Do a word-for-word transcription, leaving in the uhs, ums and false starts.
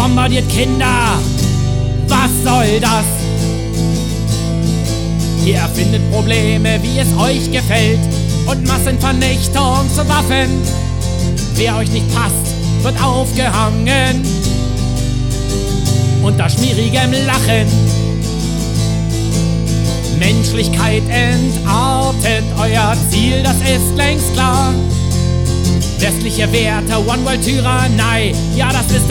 bombardiert Kinder. Was soll das? Ihr erfindet Probleme, wie es euch gefällt, und Massenvernichtung zu Waffen. Wer euch nicht passt, wird aufgehangen unter schmierigem Lachen. Menschlichkeit entartet, euer Ziel, das ist längst klar. Westliche Werte, One-World-Tyrannei, ja, das ist